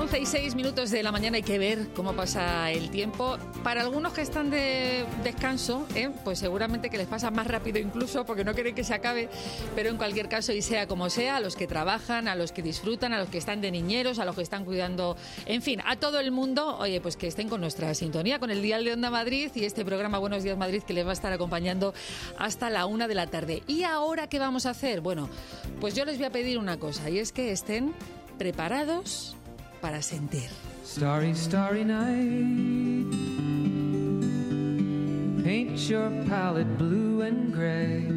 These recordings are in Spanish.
11:06 de la mañana. Hay que ver cómo pasa el tiempo. Para algunos que están de descanso, pues seguramente que les pasa más rápido incluso, porque no quieren que se acabe. Pero en cualquier caso, y sea como sea, a los que trabajan, a los que disfrutan, a los que están de niñeros, a los que están cuidando, en fin, a todo el mundo, oye, pues que estén con nuestra sintonía, con el Dial de Onda Madrid y este programa Buenos Días Madrid, que les va a estar acompañando hasta la 1 de la tarde. ¿Y ahora qué vamos a hacer? Bueno, pues yo les voy a pedir una cosa, y es que estén preparados para sentir. Starry, starry night. Paint your palette blue and gray.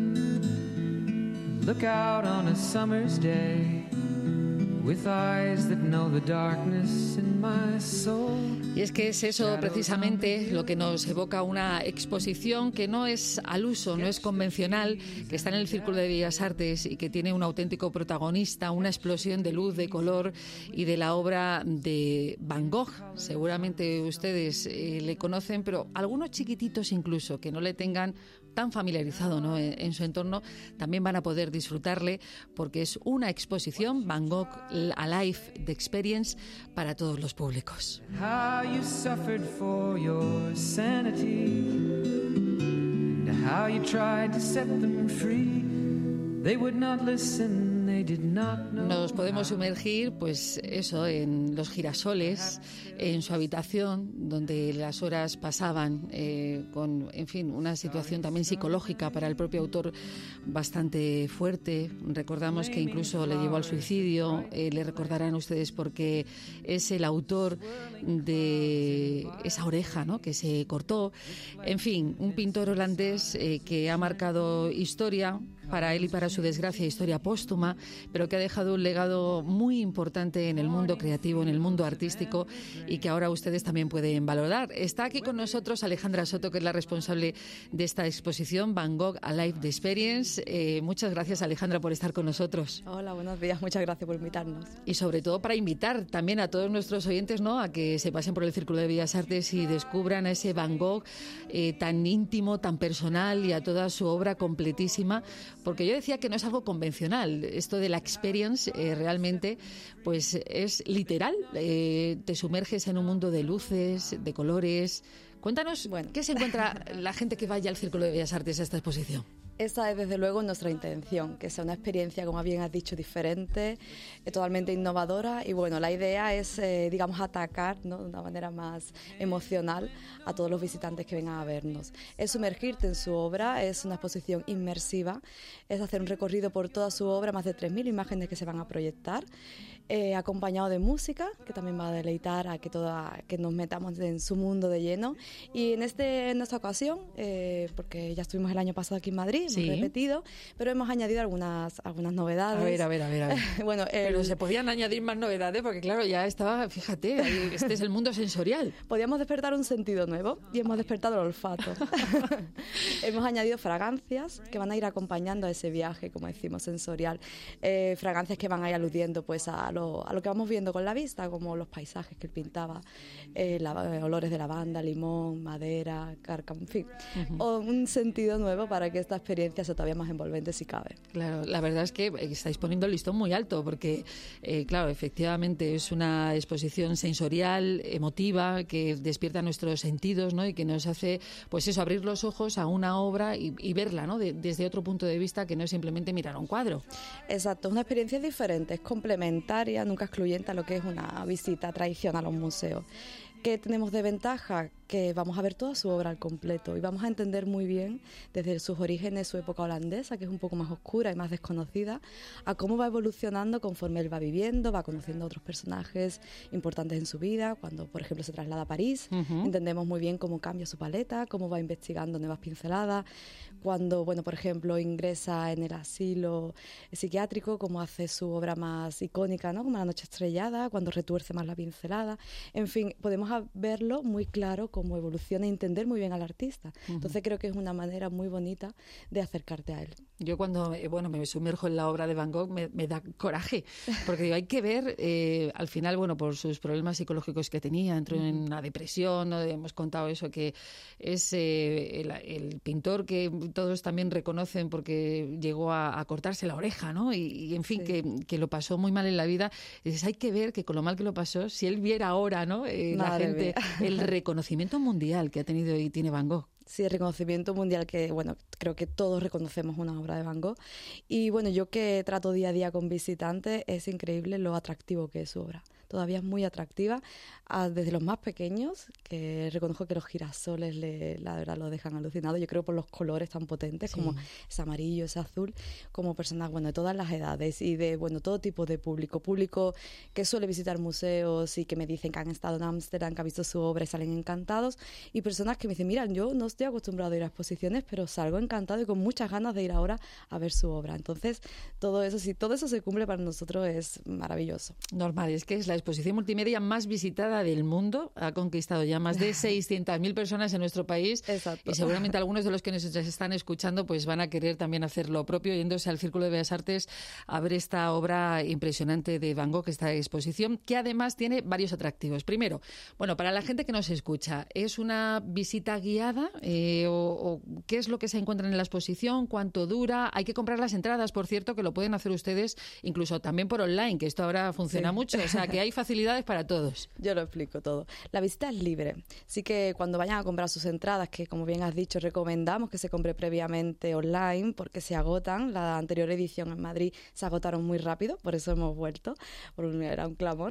Look out on a summer's day with eyes that know the darkness in my soul. Y es que es eso precisamente lo que nos evoca una exposición que no es al uso, no es convencional, que está en el Círculo de Bellas Artes y que tiene un auténtico protagonista, una explosión de luz, de color y de la obra de Van Gogh. Seguramente ustedes le conocen, pero algunos chiquititos incluso que no le tengan tan familiarizado, ¿no?, en su entorno, también van a poder disfrutarle, porque es una exposición Van Gogh Alive the Experience para todos los públicos. How you suffered for your sanity, and how you tried to set them free. They would not listen. Nos podemos sumergir, pues eso, en los girasoles, en su habitación, donde las horas pasaban con, en fin, una situación también psicológica para el propio autor bastante fuerte. Recordamos que incluso le llevó al suicidio. Le recordarán ustedes porque es el autor de esa oreja, ¿no?, que se cortó. En fin, un pintor holandés que ha marcado historia para él y para su desgracia, historia póstuma, pero que ha dejado un legado muy importante en el mundo creativo, en el mundo artístico, y que ahora ustedes también pueden valorar. Está aquí con nosotros Alejandra Soto, que es la responsable de esta exposición Van Gogh Alive the Experience. Muchas gracias, Alejandra, por estar con nosotros. Hola, buenos días, muchas gracias por invitarnos. Y sobre todo para invitar también a todos nuestros oyentes, ¿no?, a que se pasen por el Círculo de Bellas Artes y descubran a ese Van Gogh tan íntimo, tan personal, y a toda su obra completísima, porque yo decía que no es algo convencional. Esto de la experience realmente pues es literal. Te sumerges en un mundo de luces, de colores. Cuéntanos, ¿qué se encuentra la gente que vaya al Círculo de Bellas Artes a esta exposición? Esa es desde luego nuestra intención, que sea una experiencia, como bien has dicho, diferente, totalmente innovadora, y bueno, la idea es, digamos, atacar, ¿no?, de una manera más emocional a todos los visitantes que vengan a vernos. Es sumergirte en su obra, es una exposición inmersiva, es hacer un recorrido por toda su obra, más de 3.000 imágenes que se van a proyectar, acompañado de música, que también va a deleitar a que nos metamos en su mundo de lleno. Y en esta ocasión, porque ya estuvimos el año pasado aquí en Madrid, sí, hemos repetido, pero hemos añadido algunas novedades. A ver. Bueno, pero se podían añadir más novedades, porque claro, ya estaba, fíjate, este es el mundo sensorial. Podíamos despertar un sentido nuevo y hemos despertado el olfato. Hemos añadido fragancias que van a ir acompañando a ese viaje, como decimos, sensorial. Fragancias que van a ir aludiendo pues a lo que vamos viendo con la vista, como los paisajes que él pintaba, olores de lavanda, limón, madera, cárcamo, en fin. O un sentido nuevo para que esta experiencia sea todavía más envolvente si cabe. Claro, la verdad es que estáis poniendo el listón muy alto, porque claro, efectivamente es una exposición sensorial, emotiva, que despierta nuestros sentidos, ¿no?, y que nos hace, pues eso, abrir los ojos a una obra y verla, ¿no?, desde otro punto de vista, que no es simplemente mirar un cuadro. Exacto, es una experiencia diferente, es complementaria, nunca excluyente a lo que es una visita tradicional a un museo. ¿Qué tenemos de ventaja? Que vamos a ver toda su obra al completo y vamos a entender muy bien desde sus orígenes, su época holandesa, que es un poco más oscura y más desconocida, a cómo va evolucionando conforme él va viviendo, va conociendo a otros personajes importantes en su vida. Cuando, por ejemplo, se traslada a París, entendemos muy bien cómo cambia su paleta, cómo va investigando nuevas pinceladas. Cuando, bueno, por ejemplo, ingresa en el asilo psiquiátrico, cómo hace su obra más icónica, ¿no?, como La noche estrellada, cuando retuerce más la pincelada. En fin, podemos verlo muy claro cómo evoluciona y entender muy bien al artista. Entonces creo que es una manera muy bonita de acercarte a él. Yo cuando me sumerjo en la obra de Van Gogh me da coraje, porque digo, hay que ver, al final, por sus problemas psicológicos que tenía, entró en una depresión, ¿no? Hemos contado eso, que es el pintor que todos también reconocen porque llegó a cortarse la oreja, ¿no? Y en fin, que lo pasó muy mal en la vida. Y dices, hay que ver que con lo mal que lo pasó, si él viera ahora, ¿no? La gente, el reconocimiento mundial que ha tenido y tiene Van Gogh. Sí, el reconocimiento mundial que, creo que todos reconocemos una obra de Van Gogh. Y yo que trato día a día con visitantes, es increíble lo atractivo que es su obra. Todavía es muy atractiva, desde los más pequeños, que reconozco que los girasoles la verdad lo dejan alucinado. Yo creo por los colores tan potentes, como ese amarillo, ese azul, como personas de todas las edades y de todo tipo de público que suele visitar museos y que me dicen que han estado en Ámsterdam, que han visto su obra y salen encantados, y personas que me dicen, mira, yo no estoy acostumbrado a ir a exposiciones, pero salgo encantado y con muchas ganas de ir ahora a ver su obra. Entonces, todo eso, si todo eso se cumple, para nosotros es maravilloso. Normal, es que es la exposición multimedia más visitada del mundo. Ha conquistado ya más de 600.000 personas en nuestro país. Exacto. Y seguramente algunos de los que nos están escuchando pues van a querer también hacer lo propio, yéndose al Círculo de Bellas Artes a ver esta obra impresionante de Van Gogh, esta exposición, que además tiene varios atractivos. Primero, para la gente que nos escucha, ¿es una visita guiada o qué es lo que se encuentra en la exposición? ¿Cuánto dura? Hay que comprar las entradas, por cierto, que lo pueden hacer ustedes incluso también por online, que esto ahora funciona mucho, o sea que hay facilidades para todos. Yo lo explico todo. La visita es libre, así que cuando vayan a comprar sus entradas, que como bien has dicho, recomendamos que se compre previamente online porque se agotan. La anterior edición en Madrid se agotaron muy rápido, por eso hemos vuelto, era un clamor.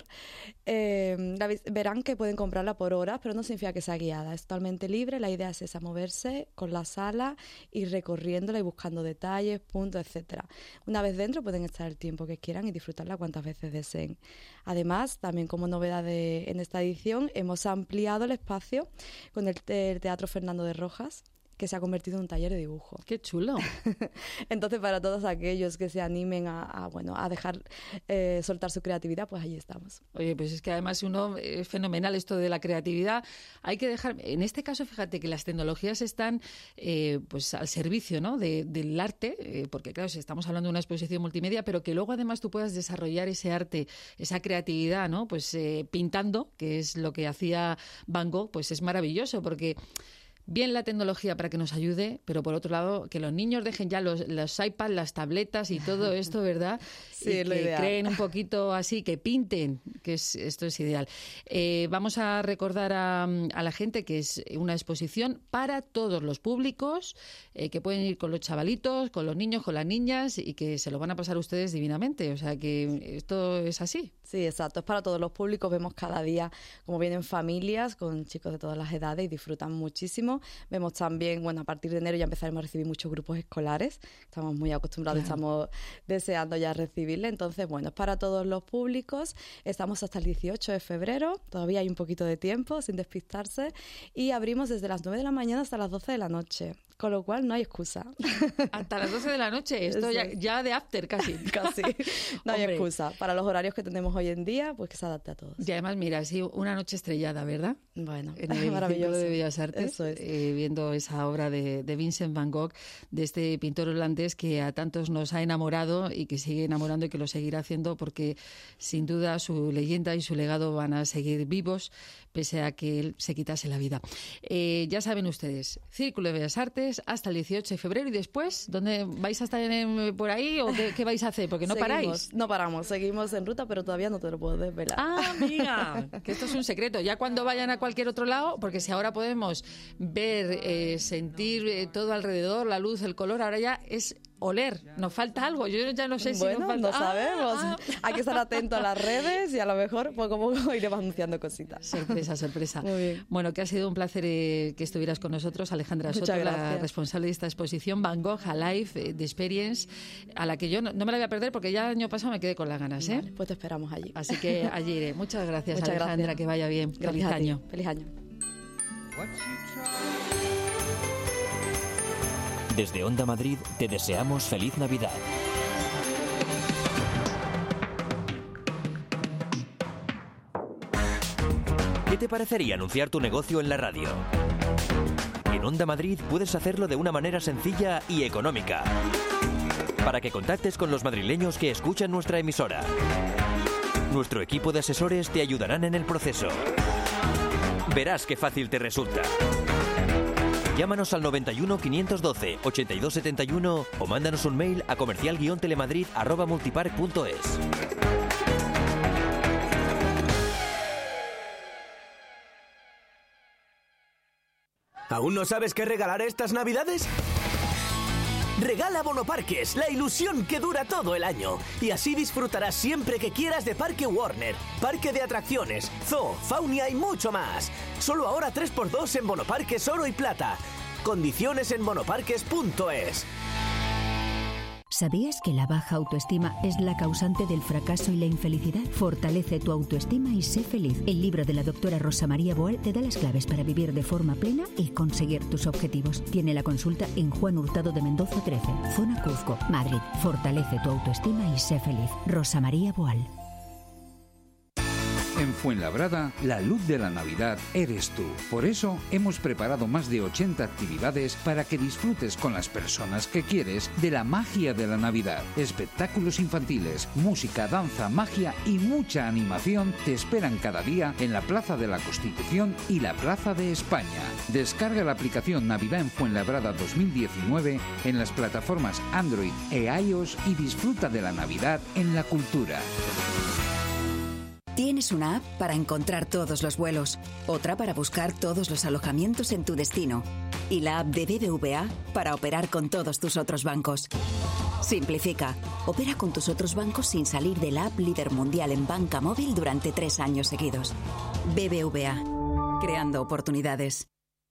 Verán que pueden comprarla por horas, pero no significa que sea guiada, es totalmente libre. La idea es esa, moverse con la sala, ir recorriéndola y buscando detalles, puntos, etcétera. Una vez dentro pueden estar el tiempo que quieran y disfrutarla cuantas veces deseen. Además, también como novedad en esta edición, hemos ampliado el espacio con el Teatro Fernando de Rojas, que se ha convertido en un taller de dibujo. ¡Qué chulo! Entonces, para todos aquellos que se animen a dejar soltar su creatividad, pues ahí estamos. Oye, pues es que además es fenomenal esto de la creatividad. Hay que dejar, en este caso, fíjate que las tecnologías están pues al servicio, ¿no? del arte, porque claro, si estamos hablando de una exposición multimedia, pero que luego además tú puedas desarrollar ese arte, esa creatividad, ¿no? Pues pintando, que es lo que hacía Van Gogh, pues es maravilloso, porque bien la tecnología para que nos ayude, pero por otro lado, que los niños dejen ya los iPads, las tabletas y todo esto, ¿verdad? Sí, y es lo que ideal. creen un poquito así, que pinten, esto es ideal. Vamos a recordar a la gente que es una exposición para todos los públicos, que pueden ir con los chavalitos, con los niños, con las niñas, y que se lo van a pasar ustedes divinamente. O sea, que esto es así. Sí, exacto. Es para todos los públicos. Vemos cada día cómo vienen familias con chicos de todas las edades y disfrutan muchísimo. Vemos también, a partir de enero ya empezaremos a recibir muchos grupos escolares. Estamos muy acostumbrados, Claro. Estamos deseando ya recibirle. Entonces, es para todos los públicos. Estamos hasta el 18 de febrero. Todavía hay un poquito de tiempo, sin despistarse. Y abrimos desde las 9 de la mañana hasta las 12 de la noche. Con lo cual, no hay excusa. Hasta las 12 de la noche, esto ya de after casi. Casi. No hay Hombre. excusa. Para los horarios que tenemos hoy en día, pues que se adapte a todos. Y además, mira, sí, una noche estrellada, ¿verdad? Bueno, En el maravilloso. Círculo de Bellas Artes, Eso es. viendo esa obra de Vincent Van Gogh, de este pintor holandés que a tantos nos ha enamorado y que sigue enamorando y que lo seguirá haciendo, porque sin duda su leyenda y su legado van a seguir vivos pese a que él se quitase la vida. Ya saben ustedes, Círculo de Bellas Artes hasta el 18 de febrero. Y después, ¿dónde vais a estar por ahí o qué vais a hacer? Porque no paráis. No paramos, seguimos en ruta, pero todavía no te lo puedo desvelar. Ah, amiga, que esto es un secreto. Ya cuando vayan a cualquier otro lado, porque si ahora podemos ver, sentir todo alrededor, la luz, el color, ahora ya es oler. Nos falta algo. Yo ya no sé si nos falta. No sabemos. Hay que estar atento a las redes y a lo mejor poco a poco iremos anunciando cositas. Sorpresa. Muy bien. Bueno, que ha sido un placer que estuvieras con nosotros, Alejandra Soto, Muchas la gracias. responsable de esta exposición Van Gogh Alive, The Experience, a la que yo no me la voy a perder porque ya el año pasado me quedé con las ganas, ¿eh? Vale, pues te esperamos allí. Así que allí iré. Muchas gracias, Muchas Alejandra, gracias. que vaya bien. Gracias Feliz a ti. año. Feliz año. What you try. Desde Onda Madrid te deseamos feliz Navidad. ¿Qué te parecería anunciar tu negocio en la radio? En Onda Madrid puedes hacerlo de una manera sencilla y económica. para que contactes con los madrileños que escuchan nuestra emisora. Nuestro equipo de asesores te ayudarán en el proceso. Verás qué fácil te resulta. Llámanos al 91 512 8271 o mándanos un mail a comercial-telemadrid@multipark.es. ¿Aún no sabes qué regalar estas Navidades? Regala Bonoparques, la ilusión que dura todo el año. Y así disfrutarás siempre que quieras de Parque Warner, parque de atracciones, zoo, Faunia y mucho más. Solo ahora 3x2 en Bonoparques Oro y Plata. Condiciones en bonoparques.es. ¿Sabías que la baja autoestima es la causante del fracaso y la infelicidad? Fortalece tu autoestima y sé feliz. El libro de la doctora Rosa María Boal te da las claves para vivir de forma plena y conseguir tus objetivos. Tiene la consulta en Juan Hurtado de Mendoza 13, Zona Cuzco, Madrid. Fortalece tu autoestima y sé feliz. Rosa María Boal. En Fuenlabrada, la luz de la Navidad eres tú. Por eso hemos preparado más de 80 actividades para que disfrutes con las personas que quieres de la magia de la Navidad. Espectáculos infantiles, música, danza, magia y mucha animación te esperan cada día en la Plaza de la Constitución y la Plaza de España. Descarga la aplicación Navidad en Fuenlabrada 2019 en las plataformas Android e iOS y disfruta de la Navidad en la cultura. Tienes una app para encontrar todos los vuelos, otra para buscar todos los alojamientos en tu destino y la app de BBVA para operar con todos tus otros bancos. Simplifica. Opera con tus otros bancos sin salir de la app líder mundial en banca móvil durante 3 años seguidos. BBVA. Creando oportunidades.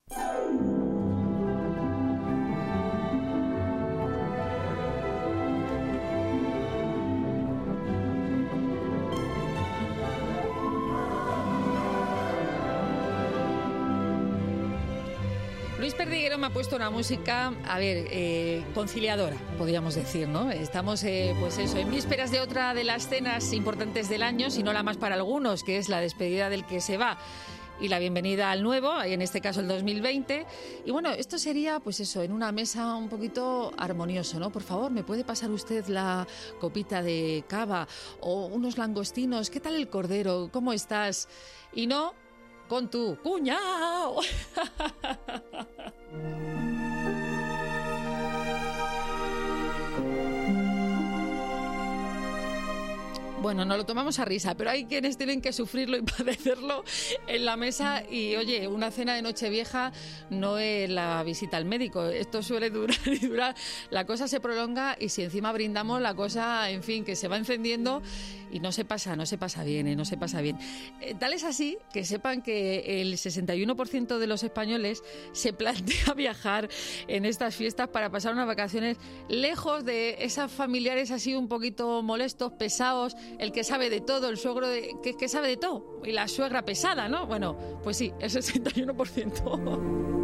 Luis Perdiguero me ha puesto una música, conciliadora, podríamos decir, ¿no? Estamos, pues eso, en vísperas de otra de las cenas importantes del año, si no la más para algunos, que es la despedida del que se va y la bienvenida al nuevo, en este caso el 2020. Y bueno, esto sería, pues eso, en una mesa un poquito armonioso, ¿no? Por favor, ¿me puede pasar usted la copita de cava o unos langostinos? ¿Qué tal el cordero? ¿Cómo estás? Y no con tu cuñao. Bueno, nos lo tomamos a risa, pero hay quienes tienen que sufrirlo y padecerlo en la mesa. Y oye, una cena de Nochevieja no es la visita al médico. Esto suele durar y durar. La cosa se prolonga y si encima brindamos, la cosa, en fin, que se va encendiendo y no se pasa bien, no se pasa bien. Tal es así que sepan que el 61% de los españoles se plantea viajar en estas fiestas para pasar unas vacaciones lejos de esas familiares así un poquito molestos, pesados. El que sabe de todo, el suegro que sabe de todo, y la suegra pesada, ¿no? Bueno, pues sí, el 61%.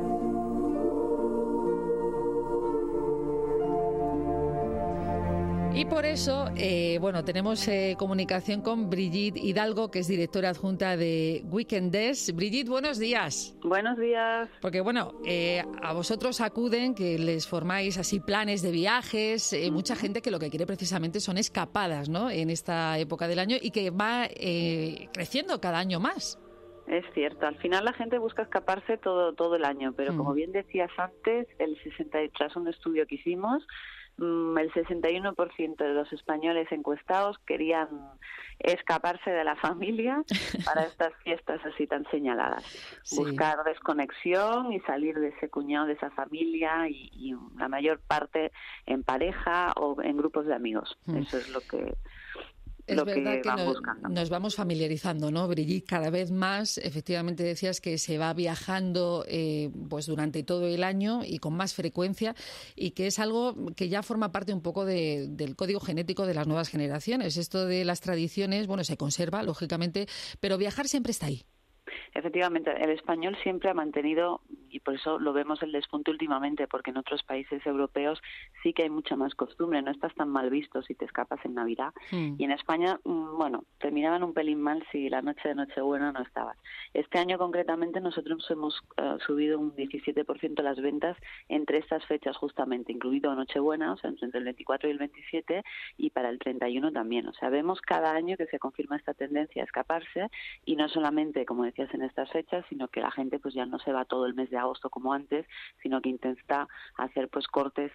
Y por eso, tenemos comunicación con Brigitte Hidalgo, que es directora adjunta de Weekendes. Brigitte, buenos días. Buenos días. Porque, a vosotros acuden, que les formáis así planes de viajes, mucha gente que lo que quiere precisamente son escapadas, ¿no?, en esta época del año y que va creciendo cada año más. Es cierto, al final la gente busca escaparse todo el año, pero como bien decías antes, tras un estudio que hicimos, el 61% de los españoles encuestados querían escaparse de la familia para estas fiestas así tan señaladas. Sí. Buscar desconexión y salir de ese cuñado, de esa familia y la mayor parte en pareja o en grupos de amigos. Eso es lo que... Es verdad que nos vamos familiarizando, ¿no, Brigitte? Cada vez más, efectivamente decías que se va viajando pues durante todo el año y con más frecuencia, y que es algo que ya forma parte un poco del código genético de las nuevas generaciones. Esto de las tradiciones, se conserva, lógicamente, pero viajar siempre está ahí. Efectivamente, el español siempre ha mantenido, y por eso lo vemos el despunte últimamente, porque en otros países europeos sí que hay mucha más costumbre, no estás tan mal visto si te escapas en Navidad. Y en España, bueno, te miraban un pelín mal si la noche de Nochebuena no estabas. Este año concretamente nosotros hemos subido un 17% las ventas entre estas fechas justamente, incluido Nochebuena, o sea, entre el 24 y el 27, y para el 31 también. O sea, vemos cada año que se confirma esta tendencia a escaparse, y no solamente, como decías, en estas fechas, sino que la gente pues ya no se va todo el mes de agosto como antes, sino que intenta hacer pues cortes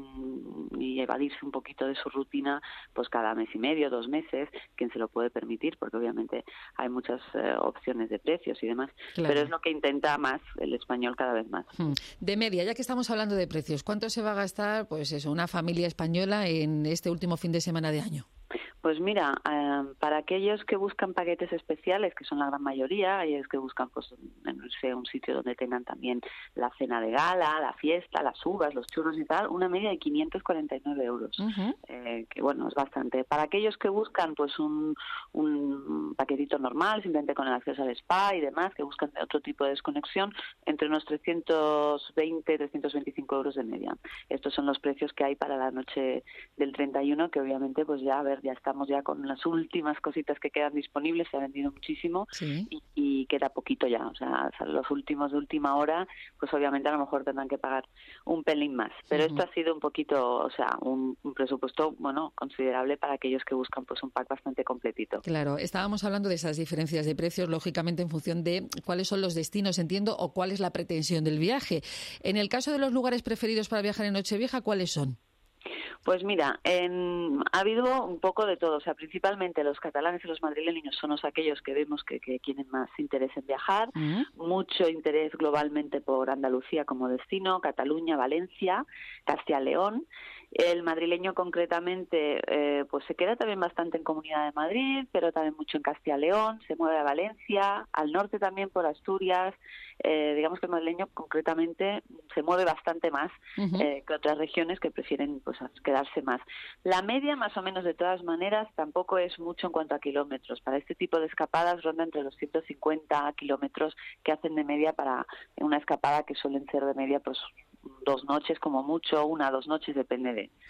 y evadirse un poquito de su rutina pues cada mes y medio, 2 meses, quien se lo puede permitir, porque obviamente hay muchas opciones de precios y demás, claro. Pero es lo que intenta más el español cada vez más. De media, ya que estamos hablando de precios, ¿cuánto se va a gastar pues eso, una familia española en este último fin de semana de año? Pues mira, para aquellos que buscan paquetes especiales, que son la gran mayoría, aquellos que buscan pues en un sitio donde tengan también la cena de gala, la fiesta, las uvas, los churros y tal, una media de 549 euros, que bueno, es bastante. Para aquellos que buscan pues un paquetito normal, simplemente con el acceso al spa y demás, que buscan otro tipo de desconexión, entre unos 320, 325 euros de media. Estos son los precios que hay para la noche del 31, que obviamente pues ya, a ver, ya estamos ya con las últimas cositas que quedan disponibles, se ha vendido muchísimo, sí. y queda poquito ya, o sea, los últimos de última hora, pues obviamente a lo mejor tendrán que pagar un pelín más, pero esto ha sido un poquito, o sea, un presupuesto, bueno, considerable para aquellos que buscan pues un pack bastante completito. Claro, estábamos hablando de esas diferencias de precios, lógicamente en función de cuáles son los destinos, entiendo, o cuál es la pretensión del viaje. En el caso de los lugares preferidos para viajar en Nochevieja, ¿cuáles son? Pues mira, ha habido un poco de todo, o sea, principalmente los catalanes y los madrileños son aquellos que vemos que tienen más interés en viajar, mucho interés globalmente por Andalucía como destino, Cataluña, Valencia, Castilla y León. El madrileño concretamente pues se queda también bastante en Comunidad de Madrid, pero también mucho en Castilla y León, se mueve a Valencia, al norte también por Asturias. Digamos que el madrileño concretamente se mueve bastante más que otras regiones que prefieren pues quedarse más. La media más o menos de todas maneras tampoco es mucho en cuanto a kilómetros. Para este tipo de escapadas ronda entre los 150 kilómetros que hacen de media para una escapada que suelen ser de media pues 2 noches como mucho, 1 o 2 noches, depende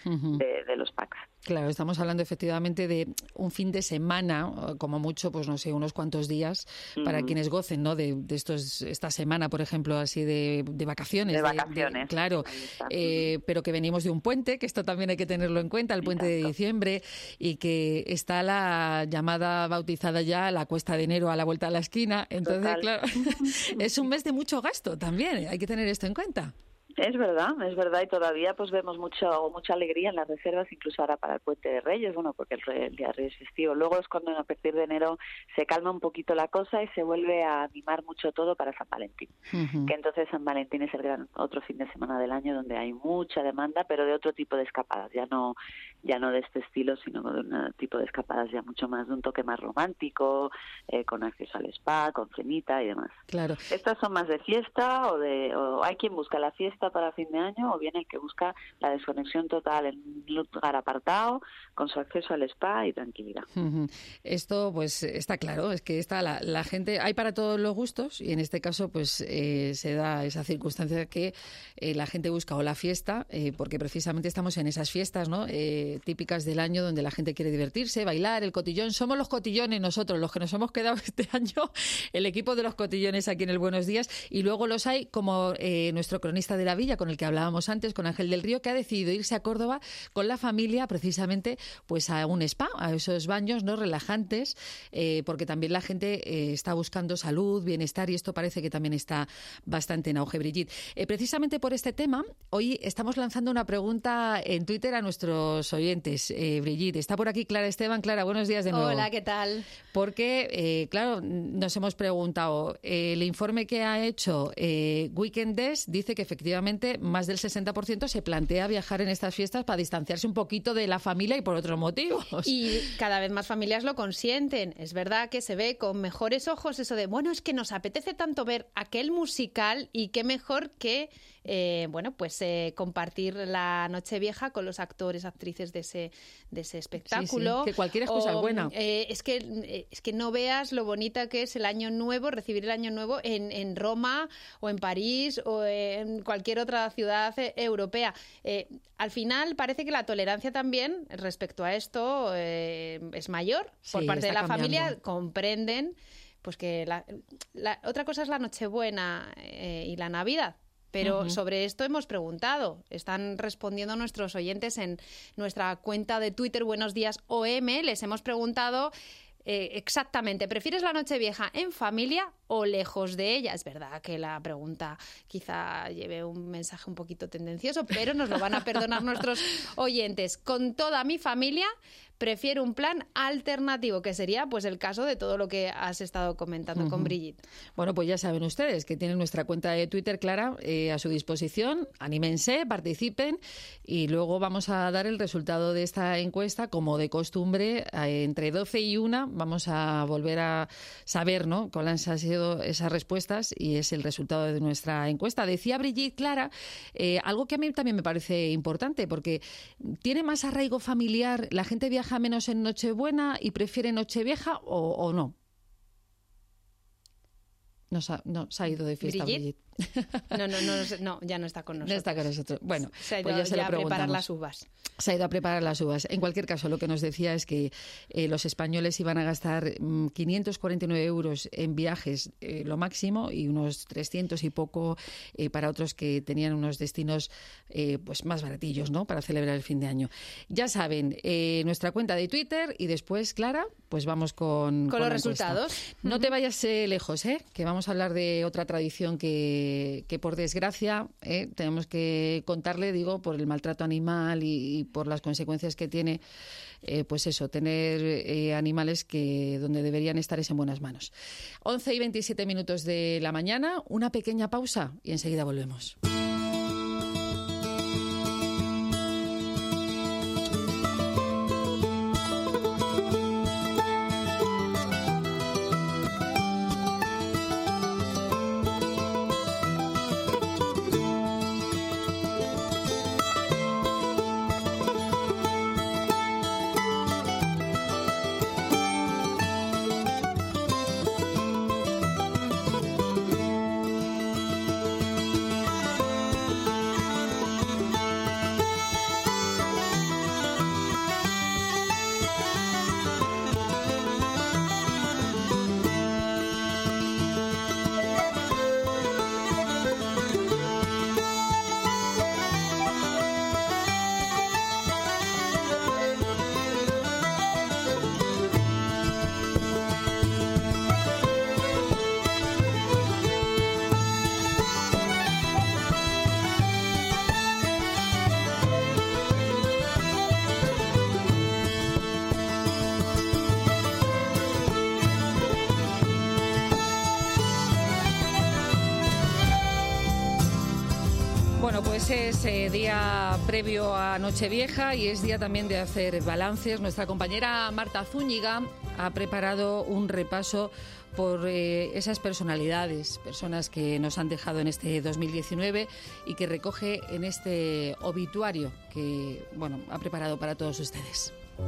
de los packs. Claro, estamos hablando efectivamente de un fin de semana, como mucho, pues no sé, unos cuantos días para quienes gocen, ¿no? De esta semana, por ejemplo, así de vacaciones. De vacaciones. Claro, pero que venimos de un puente, que esto también hay que tenerlo en cuenta, el puente de diciembre, y que está la llamada, bautizada ya, la cuesta de enero a la vuelta de la esquina. Entonces, total. Claro, es un mes de mucho gasto también, hay que tener esto en cuenta. Es verdad, y todavía pues vemos mucha alegría en las reservas, incluso ahora para el Puente de Reyes, bueno, porque el Día de Reyes es festivo. Luego es cuando a partir de enero se calma un poquito la cosa y se vuelve a animar mucho todo para San Valentín, que entonces San Valentín es el gran otro fin de semana del año donde hay mucha demanda, pero de otro tipo de escapadas, ya no de este estilo, sino de un tipo de escapadas ya mucho más, de un toque más romántico, con acceso al spa, con cenita y demás. Claro. Estas son más de fiesta o hay quien busca la fiesta para fin de año, o bien el que busca la desconexión total en un lugar apartado, con su acceso al spa y tranquilidad. Esto pues está claro, es que está la gente, hay para todos los gustos, y en este caso pues se da esa circunstancia que la gente busca o la fiesta, porque precisamente estamos en esas fiestas, ¿no? Típicas del año donde la gente quiere divertirse, bailar, el cotillón. Somos los cotillones nosotros, los que nos hemos quedado este año, el equipo de los cotillones aquí en el Buenos Días, y luego los hay como nuestro cronista de la villa, con el que hablábamos antes, con Ángel del Río, que ha decidido irse a Córdoba con la familia precisamente pues a un spa, a esos baños no relajantes, porque también la gente está buscando salud, bienestar, y esto parece que también está bastante en auge, Brigitte. Precisamente por este tema, hoy estamos lanzando una pregunta en Twitter a nuestros oyentes. Brigitte, está por aquí Clara Esteban. Clara, buenos días de nuevo. Hola, ¿qué tal? Porque, claro, nos hemos preguntado, el informe que ha hecho Weekend Desk dice que efectivamente más del 60% se plantea viajar en estas fiestas para distanciarse un poquito de la familia y por otros motivos. Y cada vez más familias lo consienten. Es verdad que se ve con mejores ojos eso de, bueno, es que nos apetece tanto ver aquel musical y qué mejor que compartir la Nochevieja con los actores, actrices de ese espectáculo. Sí, que cualquier excusa es buena. Es que no veas lo bonita que es el Año Nuevo, recibir el Año Nuevo en Roma o en París o en cualquier otra ciudad europea. Al final parece que la tolerancia también respecto a esto es mayor por parte de la familia. Comprenden pues que otra cosa es la Nochebuena y la Navidad. Pero sobre esto hemos preguntado. Están respondiendo nuestros oyentes en nuestra cuenta de Twitter, Buenos Días OM. Les hemos preguntado exactamente, ¿prefieres la Nochevieja en familia o lejos de ella? Es verdad que la pregunta quizá lleve un mensaje un poquito tendencioso, pero nos lo van a perdonar nuestros oyentes. Con toda mi familia prefiero un plan alternativo, que sería pues el caso de todo lo que has estado comentando con Brigitte. Bueno, pues ya saben ustedes que tienen nuestra cuenta de Twitter, Clara, a su disposición. Anímense, participen y luego vamos a dar el resultado de esta encuesta, como de costumbre, entre 12 y 1 vamos a volver a saber, ¿no?, cuáles han sido esas respuestas y es el resultado de nuestra encuesta. Decía Brigitte, Clara, algo que a mí también me parece importante, porque tiene más arraigo familiar, la gente viaja menos en Nochebuena y prefiere Nochevieja o no. Se ha ido de fiesta Brigitte. No, ya no está con nosotros. No está con nosotros. Bueno, se ha ido pues ya se lo a preparar las uvas. Se ha ido a preparar las uvas. En cualquier caso, lo que nos decía es que los españoles iban a gastar 549 euros en viajes, lo máximo, y unos 300 y poco para otros que tenían unos destinos pues más baratillos, ¿no?, para celebrar el fin de año. Ya saben, nuestra cuenta de Twitter y después, Clara, pues vamos con los resultados. No te vayas lejos, que vamos a hablar de otra tradición que por desgracia tenemos que contarle, digo, por el maltrato animal y por las consecuencias que tiene, pues eso, tener animales que donde deberían estar es en buenas manos. 11 y 27 minutos de la mañana, una pequeña pausa y enseguida volvemos. Pues es día previo a Nochevieja y es día también de hacer balances. Nuestra compañera Marta Zúñiga ha preparado un repaso por esas personalidades, personas que nos han dejado en este 2019 y que recoge en este obituario que, bueno, ha preparado para todos ustedes.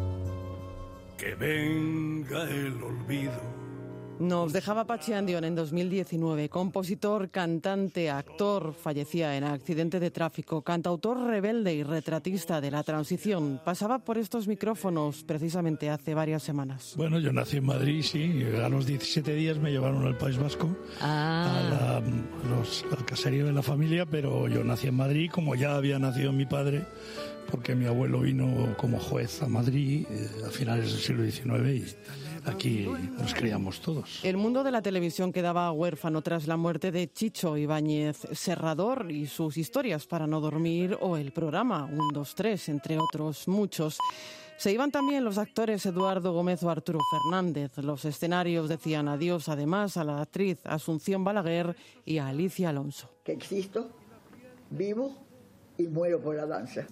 Que venga el olvido. Nos dejaba Patxi Andión en 2019, compositor, cantante, actor, fallecía en accidente de tráfico, cantautor rebelde y retratista de la transición. Pasaba por estos micrófonos precisamente hace varias semanas. Bueno, yo nací en Madrid, sí, a los 17 días me llevaron al País Vasco, al caserío de la familia, pero yo nací en Madrid, como ya había nacido mi padre, porque mi abuelo vino como juez a Madrid a finales del siglo XIX y aquí nos criamos todos. El mundo de la televisión quedaba huérfano tras la muerte de Chicho Ibáñez Serrador y sus historias para no dormir o el programa 1, 2, 3, entre otros muchos. Se iban también los actores Eduardo Gómez o Arturo Fernández. Los escenarios decían adiós además a la actriz Asunción Balaguer y a Alicia Alonso. Que existo, vivo y muero por la danza.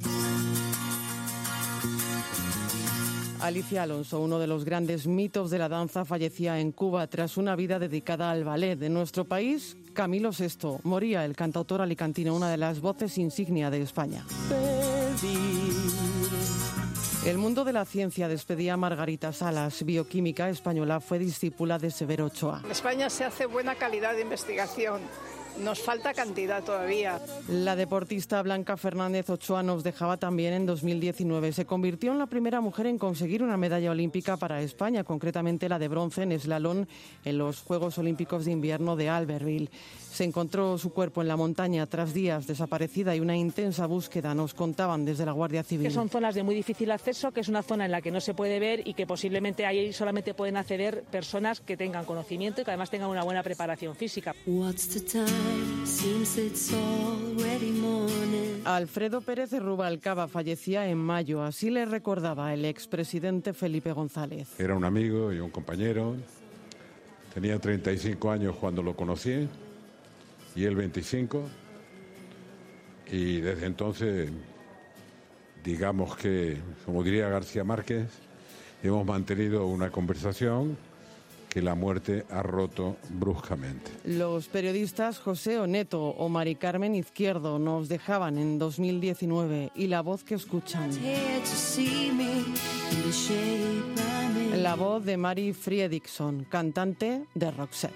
Alicia Alonso, uno de los grandes mitos de la danza, fallecía en Cuba tras una vida dedicada al ballet. En nuestro país Camilo VI. Moría el cantautor alicantino, una de las voces insignia de España. El mundo de la ciencia despedía a Margarita Salas, bioquímica española, fue discípula de Severo Ochoa. En España se hace buena calidad de investigación. Nos falta cantidad todavía. La deportista Blanca Fernández Ochoa nos dejaba también en 2019. Se convirtió en la primera mujer en conseguir una medalla olímpica para España, concretamente la de bronce en eslalon en los Juegos Olímpicos de Invierno de Albertville. Se encontró su cuerpo en la montaña tras días desaparecida y una intensa búsqueda, nos contaban desde la Guardia Civil. Que son zonas de muy difícil acceso, que es una zona en la que no se puede ver y que posiblemente ahí solamente pueden acceder personas que tengan conocimiento y que además tengan una buena preparación física. Alfredo Pérez Rubalcaba fallecía en mayo, así le recordaba el expresidente Felipe González. Era un amigo y un compañero, tenía 35 años cuando lo conocí y él 25, y desde entonces, digamos que, como diría García Márquez, hemos mantenido una conversación que la muerte ha roto bruscamente. Los periodistas José Oneto o Mari Carmen Izquierdo nos dejaban en 2019 y la voz que escuchan. La voz de Mari Fredriksson, cantante de Roxette.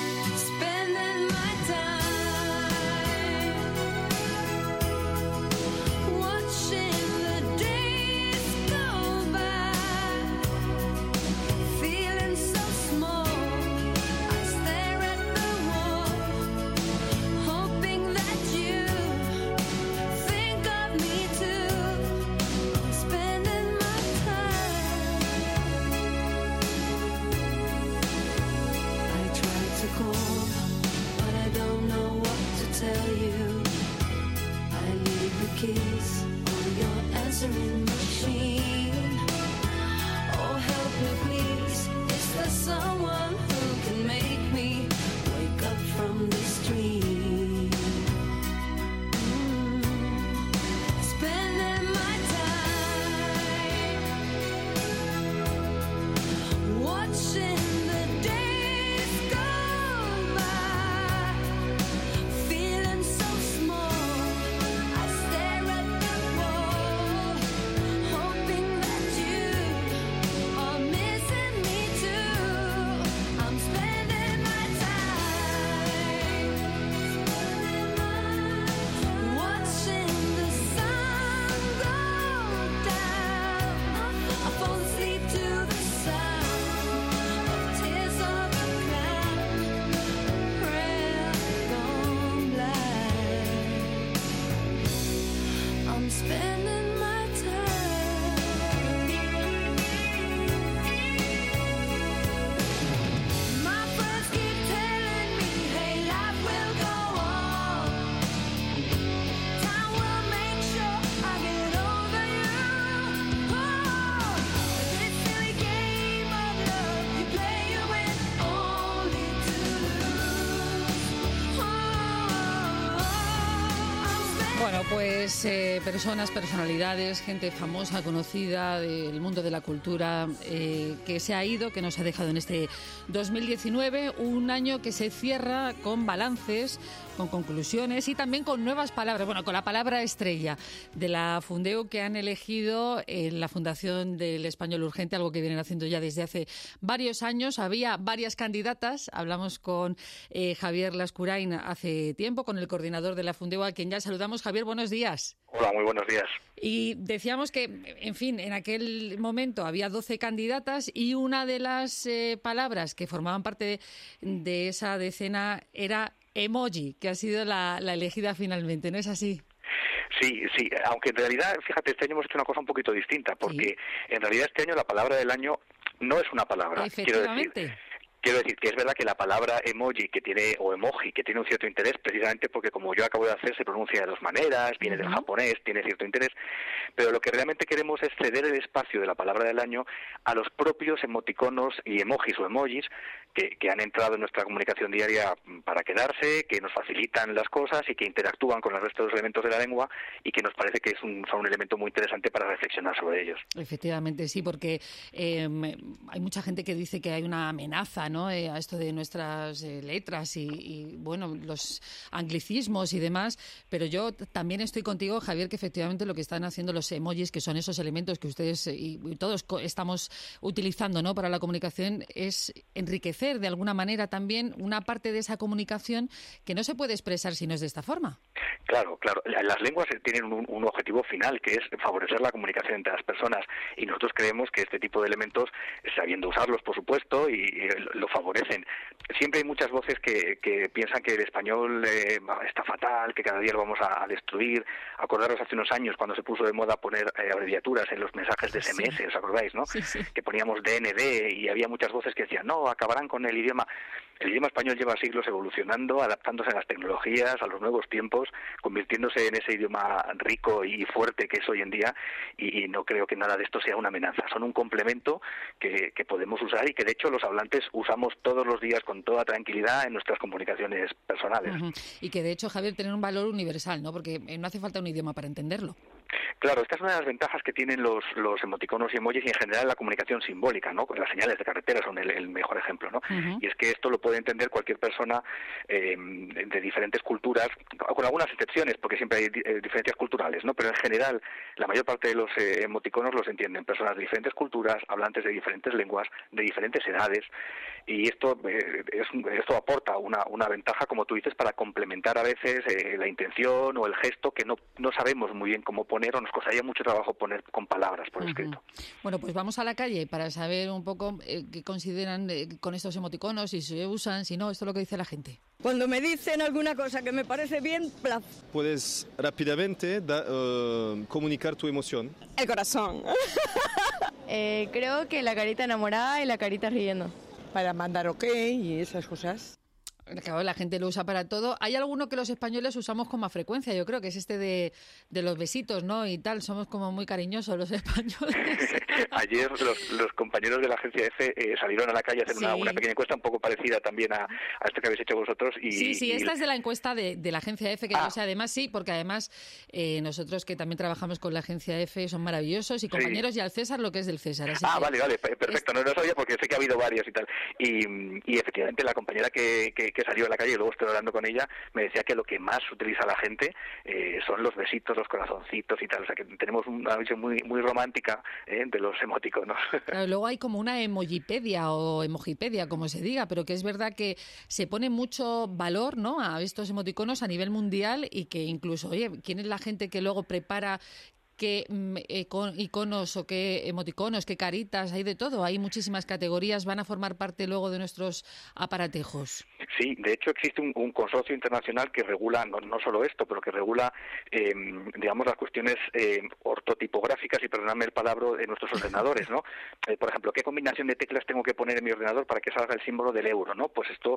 Bueno, pues personalidades, gente famosa, conocida del mundo de la cultura, que se ha ido, que nos ha dejado en este 2019, un año que se cierra con balances, con conclusiones y también con nuevas palabras, bueno, con la palabra estrella de la Fundeu que han elegido en la Fundación del Español Urgente, algo que vienen haciendo ya desde hace varios años. Había varias candidatas, hablamos con Javier Lascurain hace tiempo, con el coordinador de la Fundeu, a quien ya saludamos. Javier, buenos días. Hola, muy buenos días. Y decíamos que, en fin, en aquel momento había 12 candidatas y una de las palabras que formaban parte de esa decena era emoji, que ha sido la elegida finalmente, ¿no es así? Sí, aunque en realidad, fíjate, este año hemos hecho una cosa un poquito distinta, porque en realidad este año la palabra del año no es una palabra. Efectivamente. Quiero decir que es verdad que la palabra emoji o emoji que tiene un cierto interés, precisamente porque como yo acabo de hacer se pronuncia de dos maneras, viene del japonés, tiene cierto interés, pero lo que realmente queremos es ceder el espacio de la palabra del año a los propios emoticonos y emojis o emojis que han entrado en nuestra comunicación diaria para quedarse, que nos facilitan las cosas y que interactúan con el resto de los elementos de la lengua y que nos parece que son un elemento muy interesante para reflexionar sobre ellos. Efectivamente, sí, porque hay mucha gente que dice que hay una amenaza, ¿no? A esto de nuestras letras y, bueno, los anglicismos y demás, pero yo también estoy contigo, Javier, que efectivamente lo que están haciendo los emojis, que son esos elementos que ustedes y todos estamos utilizando, ¿no?, para la comunicación, es enriquecer de alguna manera también una parte de esa comunicación que no se puede expresar si no es de esta forma. Claro. Las lenguas tienen un objetivo final, que es favorecer la comunicación entre las personas, y nosotros creemos que este tipo de elementos, sabiendo usarlos, por supuesto, y lo favorecen. Siempre hay muchas voces que piensan que el español está fatal, que cada día lo vamos a destruir. Acordaros hace unos años cuando se puso de moda poner abreviaturas en los mensajes de SMS, ¿os acordáis, no? Sí. Que poníamos DND y había muchas voces que decían, no, acabarán con el idioma. El idioma español lleva siglos evolucionando, adaptándose a las tecnologías, a los nuevos tiempos, convirtiéndose en ese idioma rico y fuerte que es hoy en día, y no creo que nada de esto sea una amenaza. Son un complemento que podemos usar y que de hecho los hablantes usamos todos los días con toda tranquilidad en nuestras comunicaciones personales. Y que de hecho, Javier, tienen un valor universal, ¿no? Porque no hace falta un idioma para entenderlo. Claro, esta es una de las ventajas que tienen los emoticonos y emojis y en general la comunicacación simbólica, ¿no? Las señales de carretera son el mejor ejemplo, ¿no? Y es que esto lo puede entender cualquier persona de diferentes culturas, con algunas excepciones, porque siempre hay diferencias culturales, ¿no? Pero en general la mayor parte de los emoticonos los entienden personas de diferentes culturas, hablantes de diferentes lenguas, de diferentes edades, y esto aporta una ventaja, como tú dices, para complementar a veces la intención o el gesto que no sabemos muy bien cómo poner, o nos costaría mucho trabajo poner con palabras por escrito. Bueno, pues vamos a la calle para saber un poco qué consideran con estos emoticonos, si se usan, si no, esto es lo que dice la gente. Cuando me dicen alguna cosa que me parece bien, puedes rápidamente comunicar tu emoción. El corazón. Creo que la carita enamorada y la carita riendo. Para mandar ok y esas cosas. Claro, la gente lo usa para todo. Hay alguno que los españoles usamos con más frecuencia, yo creo, que es este de los besitos, ¿no? Y tal, somos como muy cariñosos los españoles. Ayer los compañeros de la agencia EFE salieron a la calle a hacer una pequeña encuesta un poco parecida también a esto que habéis hecho vosotros. Sí, esta es de la encuesta de la agencia EFE, que yo sé, además sí, porque además nosotros que también trabajamos con la agencia EFE son maravillosos y compañeros, y al César lo que es del César. Así vale, perfecto, no lo sabía porque sé que ha habido varios y tal. Y efectivamente la compañera que salió a la calle, y luego estoy hablando con ella, me decía que lo que más utiliza la gente son los besitos, los corazoncitos y tal, o sea que tenemos una visión muy, muy romántica de los emoticonos. Claro, luego hay como una emojipedia o emojipedia, como se diga, pero que es verdad que se pone mucho valor, ¿no?, a estos emoticonos a nivel mundial, y que incluso, oye, ¿quién es la gente que luego prepara qué iconos o qué emoticonos, qué caritas? Hay de todo, hay muchísimas categorías, van a formar parte luego de nuestros aparatejos. Sí, de hecho existe un consorcio internacional que regula no solo esto, pero que regula, digamos, las cuestiones ortotipográficas, y perdonadme el palabra, de nuestros ordenadores, ¿no? Por ejemplo, ¿qué combinación de teclas tengo que poner en mi ordenador para que salga el símbolo del euro, ¿no? Pues esto,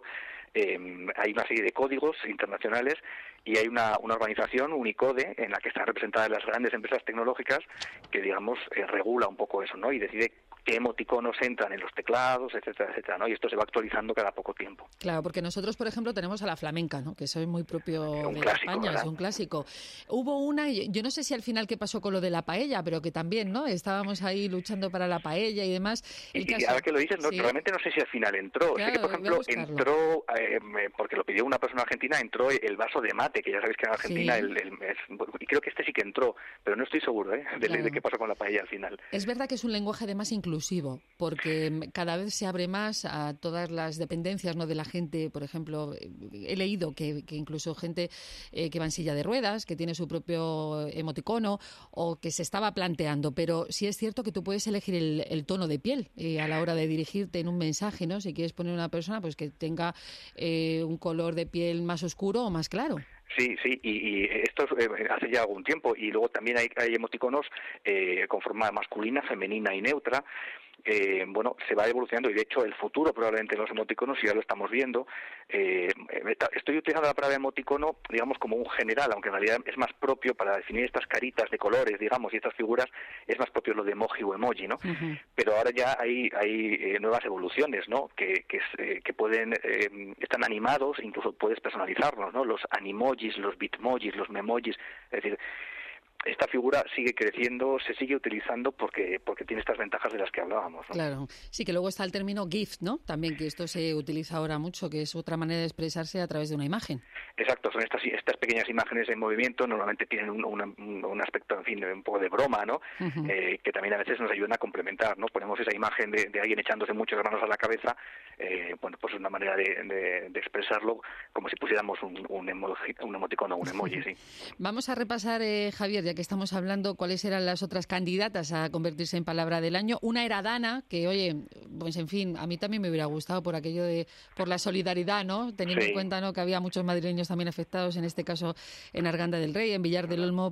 hay una serie de códigos internacionales y hay una organización, Unicode, en la que están representadas las grandes empresas tecnológicas, que, digamos, regula un poco eso, ¿no? Y decide qué emoticonos entran en los teclados, etcétera, etcétera, ¿no? Y esto se va actualizando cada poco tiempo. Claro, porque nosotros, por ejemplo, tenemos a la flamenca, ¿no?, que eso es muy propio de España, ¿verdad? Es un clásico. Hubo una, yo no sé si al final qué pasó con lo de la paella, pero que también, ¿no?, estábamos ahí luchando para la paella y demás. Y ahora que lo dices, realmente no sé si al final entró. Claro, sé que, por ejemplo, entró, porque lo pidió una persona argentina, entró el vaso de mate, que ya sabéis que en Argentina y creo que este sí que entró, pero no estoy seguro de qué pasó con la paella al final. Es verdad que es un lenguaje además inclusivo, porque cada vez se abre más a todas las dependencias, ¿no?, de la gente. Por ejemplo, he leído que incluso gente que va en silla de ruedas, que tiene su propio emoticono, o que se estaba planteando, pero sí es cierto que tú puedes elegir el tono de piel a la hora de dirigirte en un mensaje, ¿no? Si quieres poner a una persona pues que tenga un color de piel más oscuro o más claro. Sí, y esto hace ya algún tiempo, y luego también hay emoticonos con forma masculina, femenina y neutra. Se va evolucionando, y de hecho el futuro probablemente en los emoticonos ya lo estamos viendo. Estoy utilizando la palabra emoticono, digamos, como un general, aunque en realidad es más propio para definir estas caritas de colores, digamos, y estas figuras, es más propio lo de emoji o emoji, ¿no? Pero ahora ya hay nuevas evoluciones, ¿no?, que pueden, están animados, incluso puedes personalizarlos, ¿no? Los animojis, los bitmojis, los memojis, es decir, esta figura sigue creciendo, se sigue utilizando porque tiene estas ventajas de las que hablábamos, ¿no? Claro, sí, que luego está el término GIF, ¿no? También, que esto se utiliza ahora mucho, que es otra manera de expresarse a través de una imagen. Exacto, son estas pequeñas imágenes en movimiento, normalmente tienen un aspecto, en fin, un poco de broma, ¿no? Uh-huh. Que también a veces nos ayudan a complementar, ¿no? Ponemos esa imagen de alguien echándose muchas manos a la cabeza, bueno, pues es una manera de expresarlo como si pusiéramos un emoticono o un emoji, sí. Vamos a repasar, Javier, ya que estamos hablando, cuáles eran las otras candidatas a convertirse en palabra del año. Una era Dana, que, oye, pues en fin, a mí también me hubiera gustado por aquello por la solidaridad, ¿no? Teniendo en cuenta, ¿no?, que había muchos madrileños también afectados, en este caso en Arganda del Rey, en Villar del Olmo,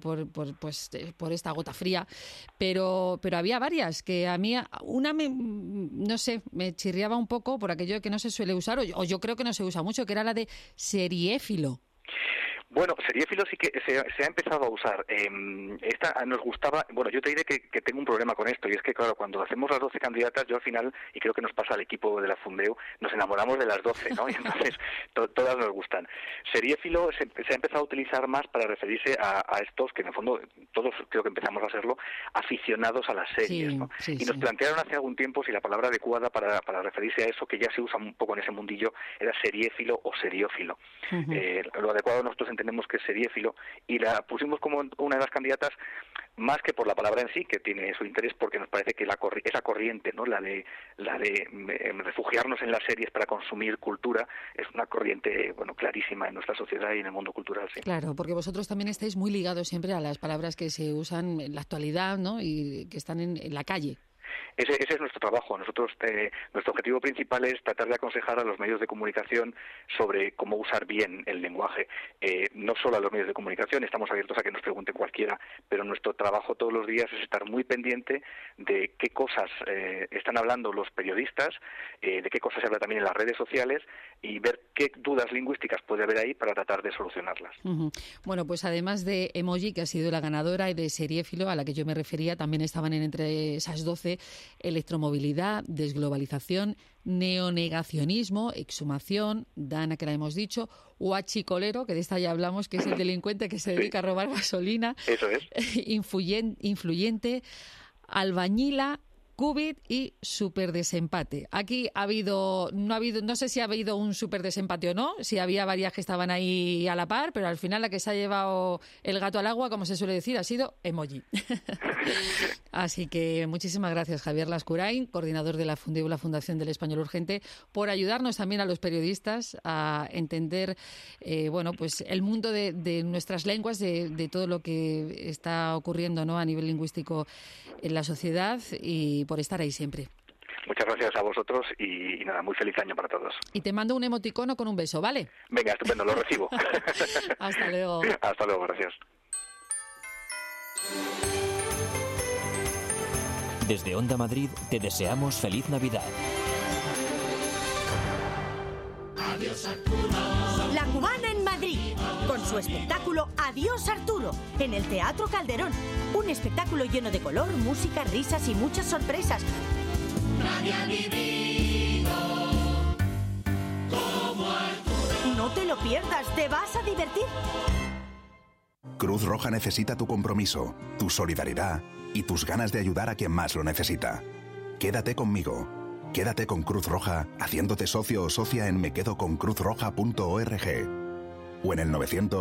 por esta gota fría. Pero había varias que a mí, una no sé, me chirriaba un poco por aquello que no se suele usar, o yo creo que no se usa mucho, que era la de seriéfilo. Bueno, seriéfilo sí que se ha empezado a usar. Esta nos gustaba. Bueno, yo te diré que tengo un problema con esto, y es que, claro, cuando hacemos las 12 candidatas, yo al final, y creo que nos pasa al equipo de la Fundeu, nos enamoramos de las 12, ¿no? Y entonces todas nos gustan. Seriéfilo se ha empezado a utilizar más para referirse a estos, que en el fondo todos creo que empezamos a serlo, aficionados a las series, ¿no? Sí, y nos plantearon hace algún tiempo si la palabra adecuada para referirse a eso, que ya se usa un poco en ese mundillo, era seriéfilo o seriófilo. Uh-huh. Lo adecuado nosotros entendemos que es seriéfilo, y la pusimos como una de las candidatas, más que por la palabra en sí, que tiene su interés, porque nos parece que esa corriente, ¿no?, la de refugiarnos en las series para consumir cultura, es una corriente, bueno, clarísima en nuestra sociedad y en el mundo cultural, sí. Claro, porque vosotros también estáis muy ligados siempre a las palabras que se usan en la actualidad, ¿no?, y que están en la calle. Ese es nuestro trabajo. Nosotros, nuestro objetivo principal es tratar de aconsejar a los medios de comunicación sobre cómo usar bien el lenguaje. No solo a los medios de comunicación, estamos abiertos a que nos pregunte cualquiera, pero nuestro trabajo todos los días es estar muy pendiente de qué cosas están hablando los periodistas, de qué cosas se habla también en las redes sociales, y ver qué dudas lingüísticas puede haber ahí para tratar de solucionarlas. Uh-huh. Bueno, pues además de Emoji, que ha sido la ganadora, y de Seriéfilo, a la que yo me refería, también estaban entre esas 12 electromovilidad, desglobalización, neonegacionismo, exhumación, Dana, que la hemos dicho, huachicolero, que de esta ya hablamos, que es el delincuente que se dedica a robar gasolina. Eso es. Influyente, albañila, Cubit y superdesempate. Aquí no sé si ha habido un superdesempate o no, si había varias que estaban ahí a la par, pero al final la que se ha llevado el gato al agua, como se suele decir, ha sido Emoji. Así que muchísimas gracias, Javier Lascurain, coordinador de la Fundeu, la Fundación del Español Urgente, por ayudarnos también a los periodistas a entender pues el mundo de nuestras lenguas, de todo lo que está ocurriendo, ¿no?, a nivel lingüístico en la sociedad, y por estar ahí siempre. Muchas gracias a vosotros y nada, muy feliz año para todos. Y te mando un emoticono con un beso, ¿vale? Venga, estupendo, lo recibo. Hasta luego. Hasta luego, gracias. Desde Onda Madrid te deseamos feliz Navidad. Adiós, Arturo. La Cubana en Madrid, con su espectáculo Adiós, Arturo, en el Teatro Calderón. Un espectáculo lleno de color, música, risas y muchas sorpresas. Nadie ha vivido como Arturo. No te lo pierdas, te vas a divertir. Cruz Roja necesita tu compromiso, tu solidaridad y tus ganas de ayudar a quien más lo necesita. Quédate conmigo. Quédate con Cruz Roja haciéndote socio o socia en mequedoconcruzroja.org o en el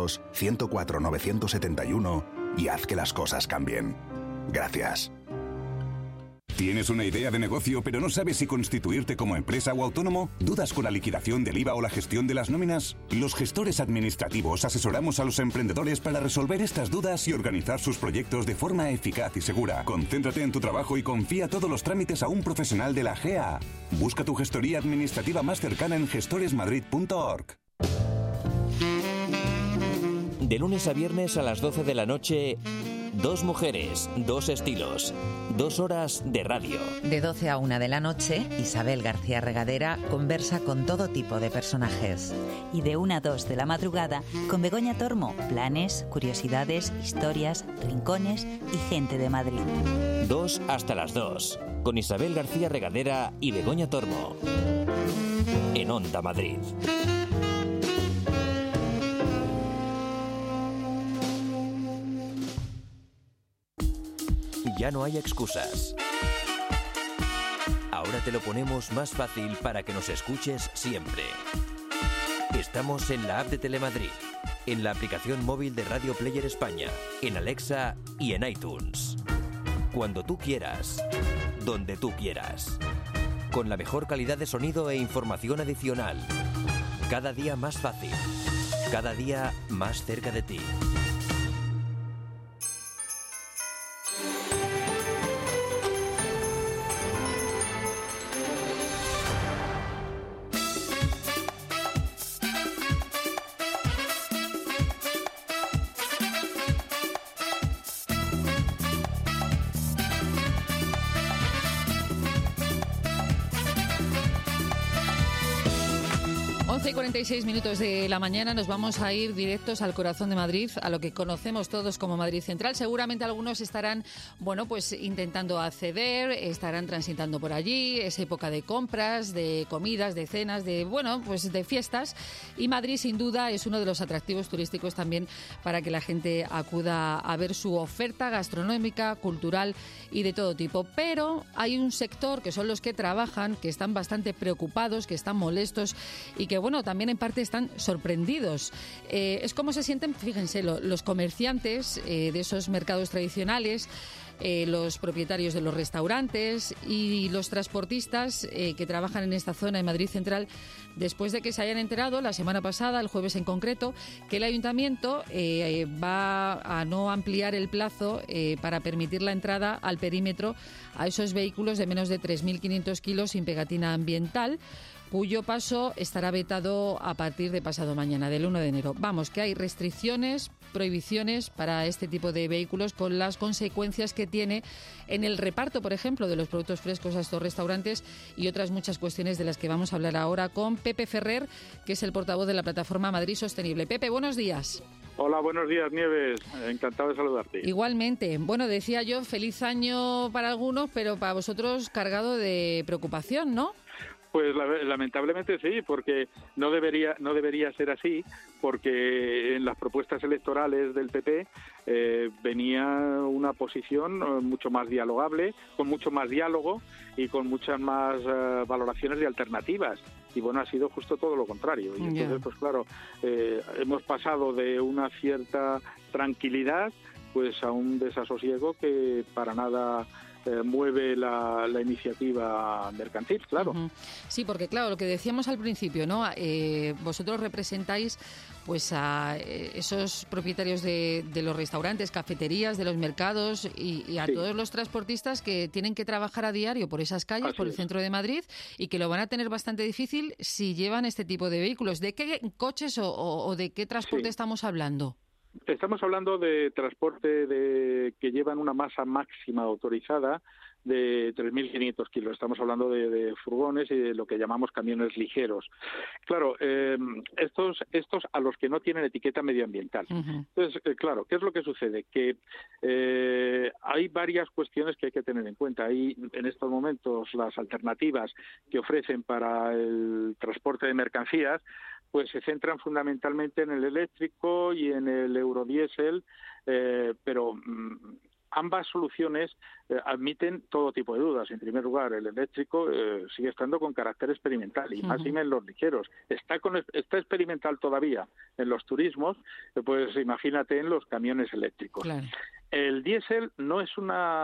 900-104-971 y haz que las cosas cambien. Gracias. ¿Tienes una idea de negocio pero no sabes si constituirte como empresa o autónomo? ¿Dudas con la liquidación del IVA o la gestión de las nóminas? Los gestores administrativos asesoramos a los emprendedores para resolver estas dudas y organizar sus proyectos de forma eficaz y segura. Concéntrate en tu trabajo y confía todos los trámites a un profesional de la GA. Busca tu gestoría administrativa más cercana en gestoresmadrid.org. De lunes a viernes a las 12 de la noche... Dos mujeres, dos estilos, 2 horas de radio. De 12 a 1 de la noche, Isabel García Regadera conversa con todo tipo de personajes. Y de 1 a 2 de la madrugada, con Begoña Tormo, planes, curiosidades, historias, rincones y gente de Madrid. 2 hasta las 2, con Isabel García Regadera y Begoña Tormo. En Onda Madrid. ya no hay excusas. Ahora te lo ponemos más fácil para que nos escuches siempre. Estamos en la app de Telemadrid, en la aplicación móvil de Radio Player España, en Alexa y en iTunes. Cuando tú quieras, donde tú quieras. Con la mejor calidad de sonido e información adicional. Cada día más fácil. Cada día más cerca de ti. Y 46 minutos de la mañana nos vamos a ir directos al corazón de Madrid, a lo que conocemos todos como Madrid Central. Seguramente algunos estarán, pues intentando acceder, estarán transitando por allí, es época de compras, de comidas, de cenas, de fiestas. Y Madrid, sin duda, es uno de los atractivos turísticos también para que la gente acuda a ver su oferta gastronómica, cultural y de todo tipo. Pero hay un sector que son los que trabajan, que están bastante preocupados, que están molestos y que, también en parte están sorprendidos. Es como se sienten, fíjense, los comerciantes de esos mercados tradicionales, los propietarios de los restaurantes y los transportistas que trabajan en esta zona de Madrid Central, después de que se hayan enterado la semana pasada, el jueves en concreto, que el Ayuntamiento va a no ampliar el plazo para permitir la entrada al perímetro a esos vehículos de menos de 3.500 kilos sin pegatina ambiental, cuyo paso estará vetado a partir de pasado mañana, del 1 de enero. Vamos, que hay restricciones, prohibiciones para este tipo de vehículos con las consecuencias que tiene en el reparto, por ejemplo, de los productos frescos a estos restaurantes y otras muchas cuestiones de las que vamos a hablar ahora con Pepe Ferrer, que es el portavoz de la plataforma Madrid Sostenible. Pepe, buenos días. Hola, buenos días, Nieves. Encantado de saludarte. Igualmente. Decía yo, feliz año para algunos, pero para vosotros cargado de preocupación, ¿no? Pues lamentablemente sí, porque no debería ser así, porque en las propuestas electorales del PP venía una posición mucho más dialogable, con mucho más diálogo y con muchas más valoraciones de alternativas. Y ha sido justo todo lo contrario. Y entonces, pues claro, hemos pasado de una cierta tranquilidad pues a un desasosiego que para nada mueve la iniciativa mercantil, claro. Sí, porque claro, lo que decíamos al principio, ¿no? Vosotros representáis pues a esos propietarios de los restaurantes, cafeterías, de los mercados y a todos los transportistas que tienen que trabajar a diario por esas calles, por el centro de Madrid, y que lo van a tener bastante difícil si llevan este tipo de vehículos. ¿De qué coches o de qué transporte estamos hablando? Estamos hablando de transporte que llevan una masa máxima autorizada de 3.500 kilos. Estamos hablando de furgones y de lo que llamamos camiones ligeros. Claro, estos a los que no tienen etiqueta medioambiental. Entonces, claro, ¿qué es lo que sucede? Que hay varias cuestiones que hay que tener en cuenta. Hay en estos momentos las alternativas que ofrecen para el transporte de mercancías, pues se centran fundamentalmente en el eléctrico y en el eurodiesel, pero ambas soluciones admiten todo tipo de dudas. En primer lugar, el eléctrico sigue estando con carácter experimental y más en los ligeros. Está experimental todavía en los turismos, pues imagínate en los camiones eléctricos. Claro. El diésel no es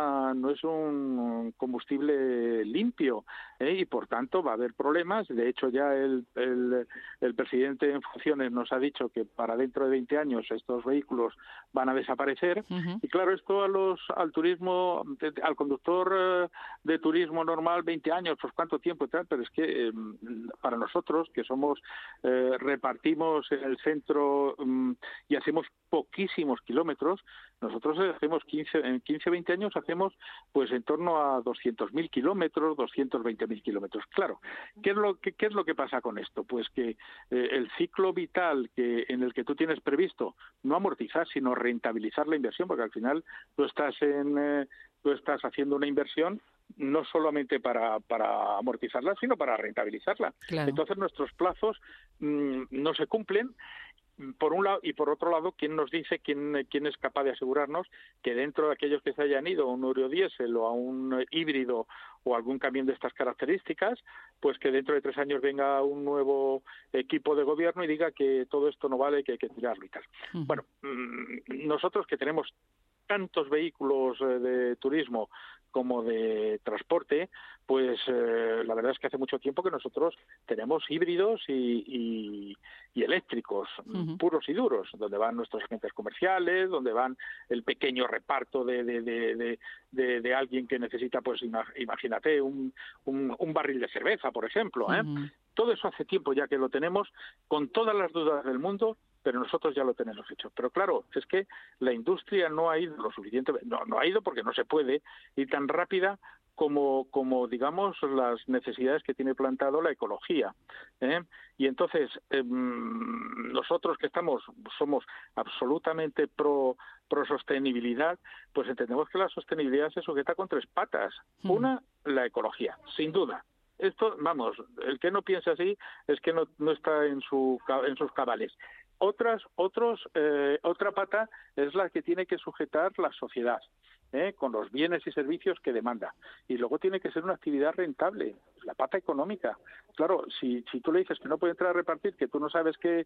un combustible limpio y por tanto va a haber problemas. De hecho, ya el presidente en funciones nos ha dicho que para dentro de 20 años estos vehículos van a desaparecer. Y claro, esto al turismo, al conductor de turismo normal, 20 años, pues cuánto tiempo y tal, pero es que para nosotros que repartimos en el centro y hacemos poquísimos kilómetros, nosotros hacemos 20 años hacemos pues en torno a 200.000 kilómetros, 220.000 kilómetros. Claro, ¿qué es lo que pasa con esto? Pues que el ciclo vital en el que tú tienes previsto no amortizar, sino rentabilizar la inversión, porque al final tú estás haciendo una inversión no solamente para amortizarla, sino para rentabilizarla. Claro. Entonces nuestros plazos no se cumplen. por un lado, y por otro lado, ¿quién nos dice, quién es capaz de asegurarnos que dentro de aquellos que se hayan ido a un eurodiesel o a un híbrido o algún camión de estas características, pues que dentro de 3 años venga un nuevo equipo de gobierno y diga que todo esto no vale, que hay que tirarlo y tal? Bueno, nosotros que tenemos tantos vehículos de turismo como de transporte, pues la verdad es que hace mucho tiempo que nosotros tenemos híbridos y eléctricos, puros y duros, donde van nuestros agentes comerciales, donde van el pequeño reparto de alguien que necesita, pues imagínate, un barril de cerveza, por ejemplo. Todo eso hace tiempo ya que lo tenemos, con todas las dudas del mundo, pero nosotros ya lo tenemos hecho. Pero claro, es que la industria no ha ido lo suficiente, no ha ido porque no se puede ir tan rápida como digamos las necesidades que tiene plantado la ecología, y entonces nosotros que somos absolutamente pro sostenibilidad, pues entendemos que la sostenibilidad se sujeta con 3 patas. Una, la ecología, sin duda. Esto, vamos, el que no piensa así es que no está en sus cabales. Otra pata es la que tiene que sujetar la sociedad, con los bienes y servicios que demanda. Y luego tiene que ser una actividad rentable, la pata económica. Claro, si tú le dices que no puede entrar a repartir, que tú no sabes que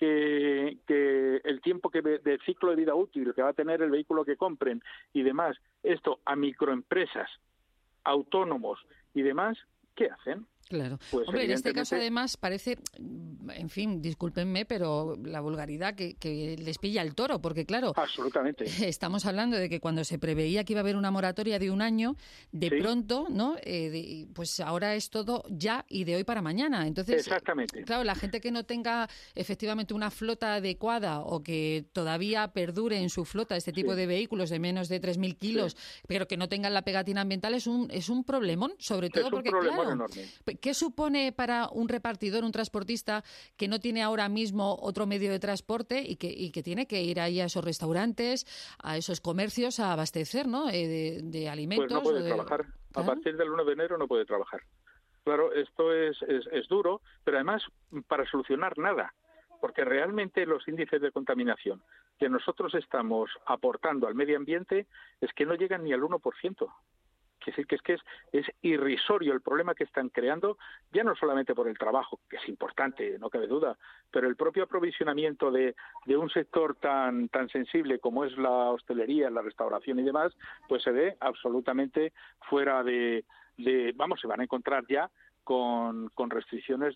el tiempo de ciclo de vida útil que va a tener el vehículo que compren y demás, esto a microempresas, autónomos y demás, ¿qué hacen? Claro. Pues hombre, en este caso además parece, en fin, discúlpenme, pero la vulgaridad que les pilla el toro, porque claro, absolutamente. Estamos hablando de que cuando se preveía que iba a haber una moratoria de 1 año, de pronto, ¿no? Pues ahora es todo ya y de hoy para mañana. Entonces, exactamente. Claro, la gente que no tenga efectivamente una flota adecuada o que todavía perdure en su flota este tipo de vehículos de menos de 3.000 kilos, pero que no tengan la pegatina ambiental, es un problemón, sobre todo porque, claro, enorme. ¿Qué supone para un repartidor, un transportista que no tiene ahora mismo otro medio de transporte y que tiene que ir ahí a esos restaurantes, a esos comercios a abastecer, ¿no? De alimentos? Pues no puede trabajar. ¿Claro? A partir del 1 de enero no puede trabajar. Claro, esto es duro, pero además para solucionar nada, porque realmente los índices de contaminación que nosotros estamos aportando al medio ambiente es que no llegan ni al 1%. Quiere decir que es irrisorio el problema que están creando, ya no solamente por el trabajo, que es importante, no cabe duda, pero el propio aprovisionamiento de un sector tan sensible como es la hostelería, la restauración y demás, pues se ve absolutamente fuera se van a encontrar ya con restricciones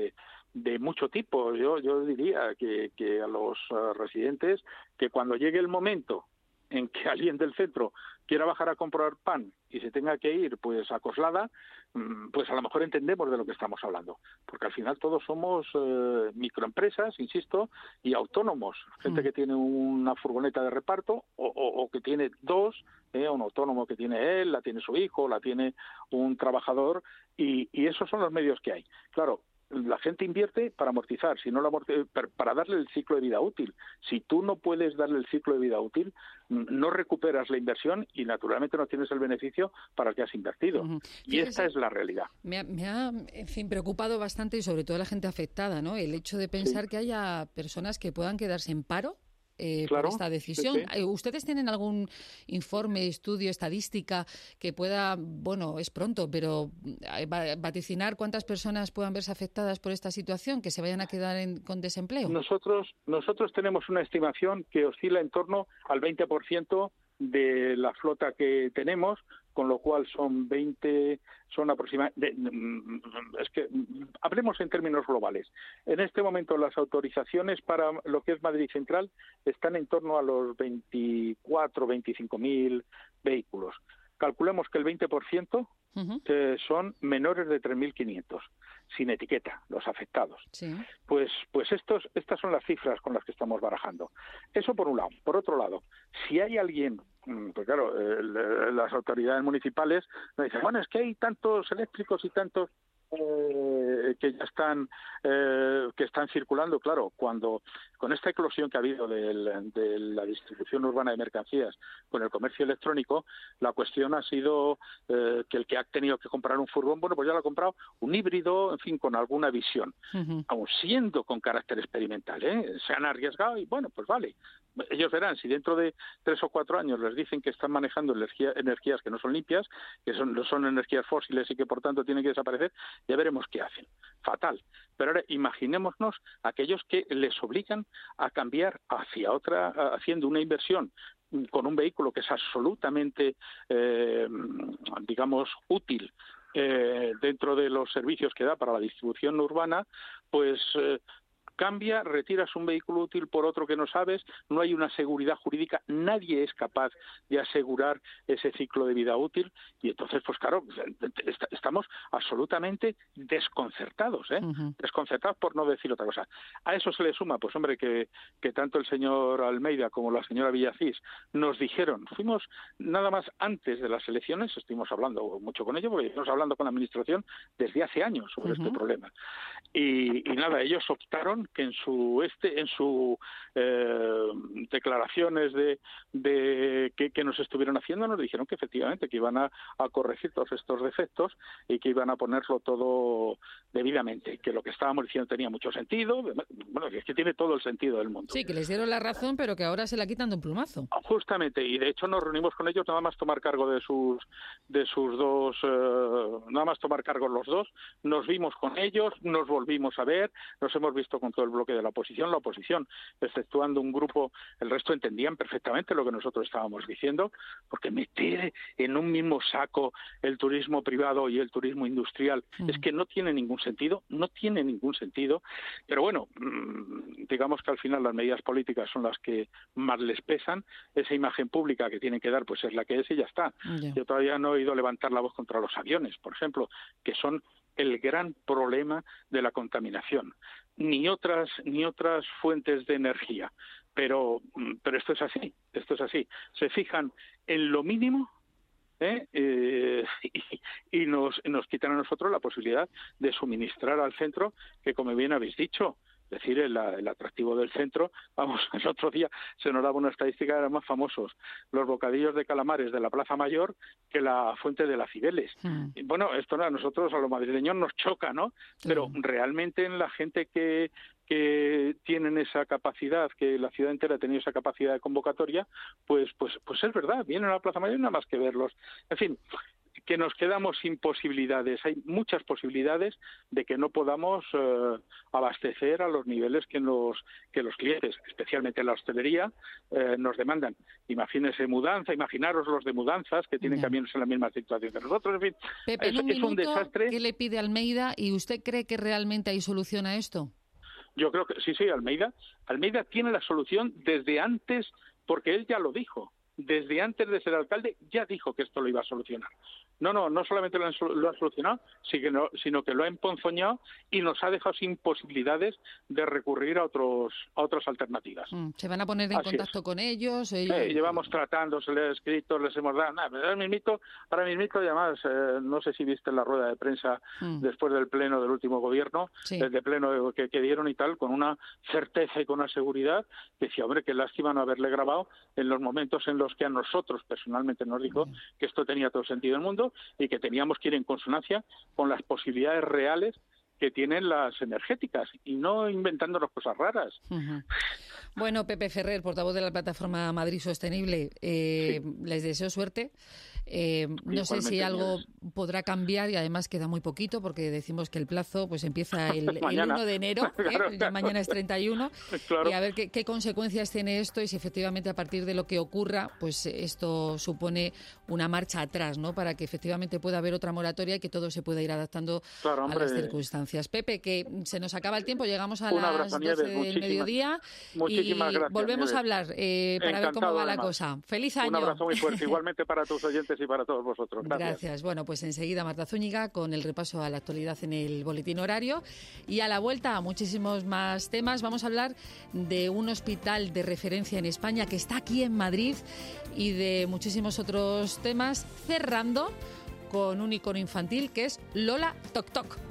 de mucho tipo. Yo diría que a los residentes, que cuando llegue el momento en que alguien del centro quiera bajar a comprar pan y se tenga que ir pues a Coslada, pues a lo mejor entendemos de lo que estamos hablando, porque al final todos somos microempresas, insisto, y autónomos, gente que tiene una furgoneta de reparto o que tiene 2, un autónomo que tiene él, la tiene su hijo, la tiene un trabajador, y esos son los medios que hay. Claro, la gente invierte para amortizar, para darle el ciclo de vida útil. Si tú no puedes darle el ciclo de vida útil, no recuperas la inversión y naturalmente no tienes el beneficio para el que has invertido. Y esta es la realidad. Me ha, en fin, preocupado bastante, y sobre todo a la gente afectada, ¿no? El hecho de pensar que haya personas que puedan quedarse en paro por esta decisión. Sí. ¿Ustedes tienen algún informe, estudio, estadística que pueda, bueno, es pronto, pero vaticinar cuántas personas puedan verse afectadas por esta situación, que se vayan a quedar con desempleo? Nosotros tenemos una estimación que oscila en torno al 20% de la flota que tenemos, con lo cual son aproximadamente, es que hablemos en términos globales. En este momento las autorizaciones para lo que es Madrid Central están en torno a los 24.000-25.000 vehículos. Calculemos que el 20% son menores de 3.500, sin etiqueta, los afectados. Sí. Pues estas son las cifras con las que estamos barajando. Eso por un lado. Por otro lado, si hay alguien, pues claro, las autoridades municipales nos dicen, bueno, es que hay tantos eléctricos y tantos. que ya están circulando, claro, cuando con esta eclosión que ha habido de la distribución urbana de mercancías con el comercio electrónico, la cuestión ha sido que el que ha tenido que comprar un furgón, bueno, pues ya lo ha comprado un híbrido, en fin, con alguna visión, aun siendo con carácter experimental, se han arriesgado y bueno, pues vale. Ellos verán, si dentro de 3 o 4 años les dicen que están manejando energías que no son limpias, que son energías fósiles y que por tanto tienen que desaparecer, ya veremos qué hacen. Fatal. Pero ahora imaginémonos aquellos que les obligan a cambiar hacia otra, haciendo una inversión con un vehículo que es absolutamente, digamos, útil dentro de los servicios que da para la distribución urbana, pues cambia, retiras un vehículo útil por otro que no sabes, no hay una seguridad jurídica, nadie es capaz de asegurar ese ciclo de vida útil y entonces, pues claro, estamos absolutamente desconcertados, desconcertados por no decir otra cosa. A eso se le suma, pues hombre, que tanto el señor Almeida como la señora Villacís nos dijeron, fuimos nada más antes de las elecciones, estuvimos hablando mucho con ellos, porque estamos hablando con la administración desde hace años sobre este problema. Y nada, ellos optaron que en su declaraciones de que nos estuvieron haciendo, nos dijeron que efectivamente que iban a corregir todos estos defectos y que iban a ponerlo todo debidamente, que lo que estábamos diciendo tenía mucho sentido, bueno, que es que tiene todo el sentido del mundo. Sí, que les dieron la razón, pero que ahora se la quitan de un plumazo. Justamente, y de hecho nos reunimos con ellos nada más tomar cargo de sus dos, nada más tomar cargo los dos, nos vimos con ellos, nos volvimos a ver, nos hemos visto con todo el bloque de la oposición, exceptuando un grupo, el resto entendían perfectamente lo que nosotros estábamos diciendo, porque meter en un mismo saco el turismo privado y el turismo industrial es que no tiene ningún sentido, pero bueno, digamos que al final las medidas políticas son las que más les pesan, esa imagen pública que tienen que dar pues es la que es y ya está. Yo todavía no he oído levantar la voz contra los aviones, por ejemplo, que son el gran problema de la contaminación, ni otras fuentes de energía, pero esto es así, se fijan en lo mínimo y nos quitan a nosotros la posibilidad de suministrar al centro, que como bien habéis dicho, es decir, el atractivo del centro, vamos, el otro día se nos daba una estadística de los más famosos, los bocadillos de calamares de la Plaza Mayor que la fuente de la Cibeles. Y bueno, esto a nosotros, a los madrileños, nos choca, ¿no? Pero realmente en la gente que tienen esa capacidad, que la ciudad entera ha tenido esa capacidad de convocatoria, pues es verdad, vienen a la Plaza Mayor y nada más que verlos. En fin, que nos quedamos sin posibilidades. Hay muchas posibilidades de que no podamos abastecer a los niveles que los clientes, especialmente en la hostelería, nos demandan. Imaginaros los de mudanzas que tienen camiones en la misma situación que nosotros. En fin, Pepe, es un desastre. ¿Qué le pide Almeida y usted cree que realmente hay solución a esto? Yo creo que sí, Almeida tiene la solución desde antes, porque él ya lo dijo. Desde antes de ser alcalde ya dijo que esto lo iba a solucionar. No solamente lo ha solucionado, sino que lo ha emponzoñado y nos ha dejado sin posibilidades de recurrir a otras alternativas. ¿Se van a poner en contacto con ellos? Llevamos tratando, se les ha escrito, les hemos dado... ahora mismito, y además, no sé si viste la rueda de prensa después del pleno del último gobierno, de pleno que dieron y tal, con una certeza y con una seguridad, que decía, hombre, qué lástima no haberle grabado en los momentos en los que a nosotros personalmente nos dijo que esto tenía todo sentido del mundo y que teníamos que ir en consonancia con las posibilidades reales que tienen las energéticas y no inventándonos cosas raras. Bueno, Pepe Ferrer, portavoz de la plataforma Madrid Sostenible, les deseo suerte. No sé si algo podrá cambiar y además queda muy poquito porque decimos que el plazo pues empieza el 1 de enero, ya mañana es 31, y a ver qué consecuencias tiene esto y si efectivamente a partir de lo que ocurra pues esto supone una marcha atrás, ¿no? Para que efectivamente pueda haber otra moratoria y que todo se pueda ir adaptando a las circunstancias. Pepe, que se nos acaba el tiempo, llegamos a las 12 del mediodía y gracias, volvemos a hablar para ver cómo va la cosa. ¡Feliz año! Un abrazo muy fuerte, igualmente para tus oyentes y para todos vosotros. Gracias. Bueno, pues enseguida Marta Zúñiga con el repaso a la actualidad en el boletín horario y a la vuelta muchísimos más temas. Vamos a hablar de un hospital de referencia en España que está aquí en Madrid y de muchísimos otros temas, cerrando con un icono infantil que es Lola Toc Toc.